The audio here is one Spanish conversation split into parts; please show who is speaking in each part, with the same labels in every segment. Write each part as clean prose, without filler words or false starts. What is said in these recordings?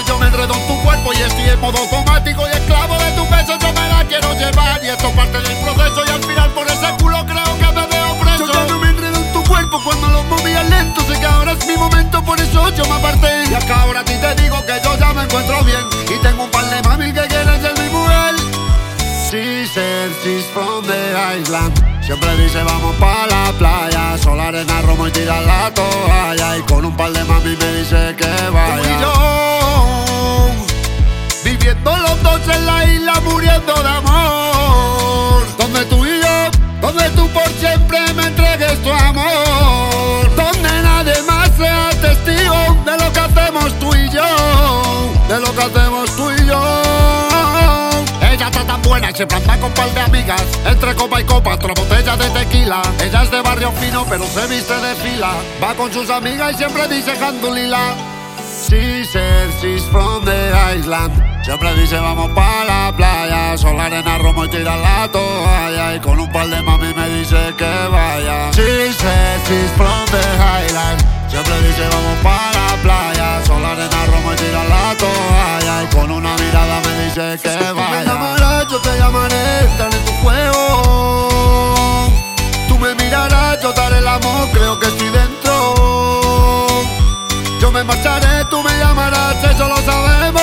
Speaker 1: yo me enredo en tu cuerpo y estoy en modo automático y esclavo de tu peso, yo me la quiero llevar. Y esto parte del proceso y al final por ese culo creo que me veo preso. Yo ya no me enredo en tu cuerpo cuando lo movías lento. Sé que ahora es mi momento, por eso yo me aparté. Y acá ahora a ti te digo que yo ya me encuentro bien y tengo un par de mami que quieren ser mi mujer. She said she's from the island. Siempre dice vamos pa' la playa, sol, arena, romo y tirar la toalla. Y con un par de mami me dice que vaya. Tú y yo, viviendo los dos en la isla, muriendo de amor. Donde tú y yo, donde tú por siempre me entregues tu amor. Donde nadie más sea testigo de lo que hacemos tú y yo. De lo que hacemos tú y yo. Ella está tan buena y siempre anda con par de amigas. Entre copa y copa, otra botella de tequila. Ella es de barrio fino pero se viste de fila. Va con sus amigas y siempre dice Jandulila. She said she's from the island. Siempre dice vamos pa' la playa, sol, arena, romo y tira la toalla. Y con un par de mami me dice que vaya. She said she's from the island. Siempre dice vamos pa' la playa, sol, arena, romo y tira la toalla. Y con una mirada me dice que vaya. Tú me llamarás, yo te llamaré, estaré en tu juego. Tú me mirarás, yo te haré el amor, creo que estoy dentro. Yo me marcharé, tú me llamarás, eso lo sabemos.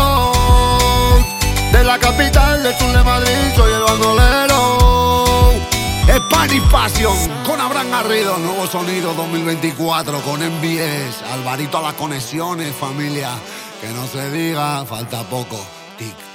Speaker 1: De la capital, del sur de Madrid, soy el bandolero. Spanish Passion, con Abraham Garrido, nuevo sonido 2024, con MBS, Alvarito a las conexiones, familia. Que no se diga, falta poco, tic.